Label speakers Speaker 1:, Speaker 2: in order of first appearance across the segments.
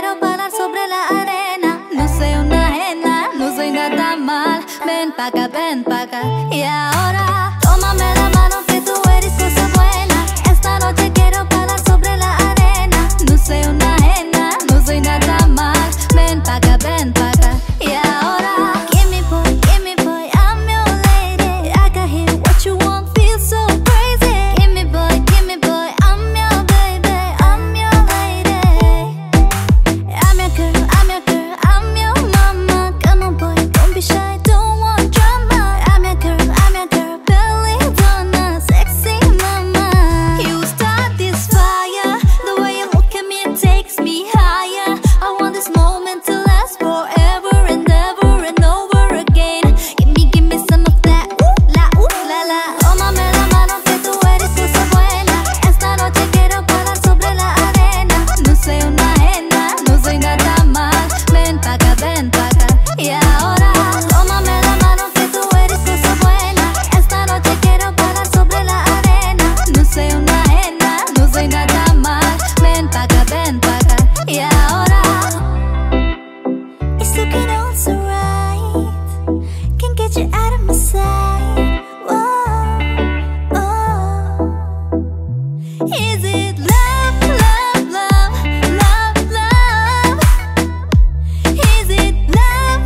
Speaker 1: quiero parar sobre la arena. No soy una ajena, no soy nada mal. Ven pa' acá, y ahora tómame la mano que tú eres cosa buena. Esta noche quiero parar sobre la arena. No soy una ajena, no soy nada mal. Ven pa' acá, y ahora give me boy, I'm your lady. I can hear what you want, feel so crazy. Give me boy, I'm your baby, I'm your lady. I'm your girl, I'm your mama. Come on boy, don't be shy, don't want drama. I'm your girl, belly donna, sexy mama. You start this fire, the way you look at me, it takes me higher. I want this moment to last forever and ever and over again. Give me some of that, ooh la la. Tómame la mano que tú eres cosa buena. Esta noche quiero parar sobre la arena. No soy una ajena, no soy nada mal. Ven pa' acá, y ahora tómame la mano que tú eres cosa buena. Esta noche quiero parar sobre la arena. No soy una ajena, no soy nada mal. Ven pa' acá, y ahora it's looking all so right. Can't get you out of my sight. Whoa, oh. Is it love? Is it love?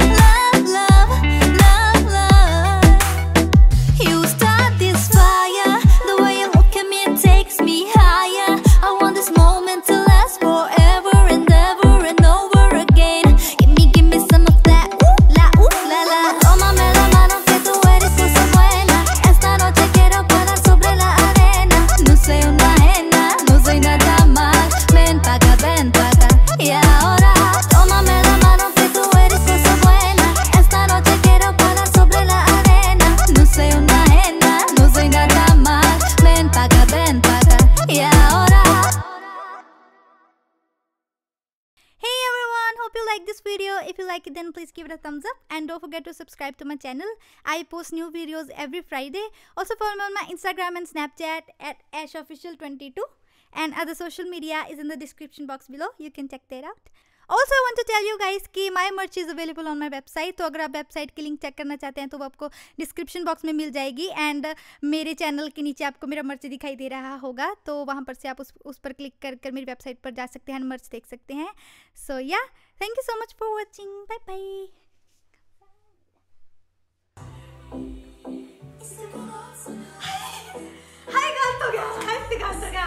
Speaker 1: You start this fire, the way you look at me, it takes me higher. I want this moment to last forever and ever and over again. Give me some of that, ooh la la. Tómame la mano que tú eres cosa buena. Esta noche quiero parar sobre la arena. No soy una ajena, no soy nada mal. Ven pa' acá, y ahora tómame la mano que tú eres cosa buena. Esta noche quiero parar sobre la arena. No soy una ajena, no soy nada mal. Ven pa' acá, y ahora. Hey everyone, hope you like this video. If you like it, then please give it a thumbs up and don't forget to subscribe to my channel. I post new videos every Friday. Also follow me on my Instagram and Snapchat at ashofficial22, and other social media is in the description box below. You can check that out. Also I want to tell you guys कि my merch is available on my website. तो अगर आप website की link check करना चाहते हैं तो वो आपको डिस्क्रिप्शन बॉक्स में मिल जाएगी. एंड मेरे चैनल के नीचे आपको मेरा मर्च दिखाई दे रहा होगा, तो वहाँ पर से आप उस पर क्लिक कर मेरी वेबसाइट पर जा सकते हैं, मर्च देख सकते हैं. So yeah, thank you so much for watching. Bye bye. Hi guys, हो गया.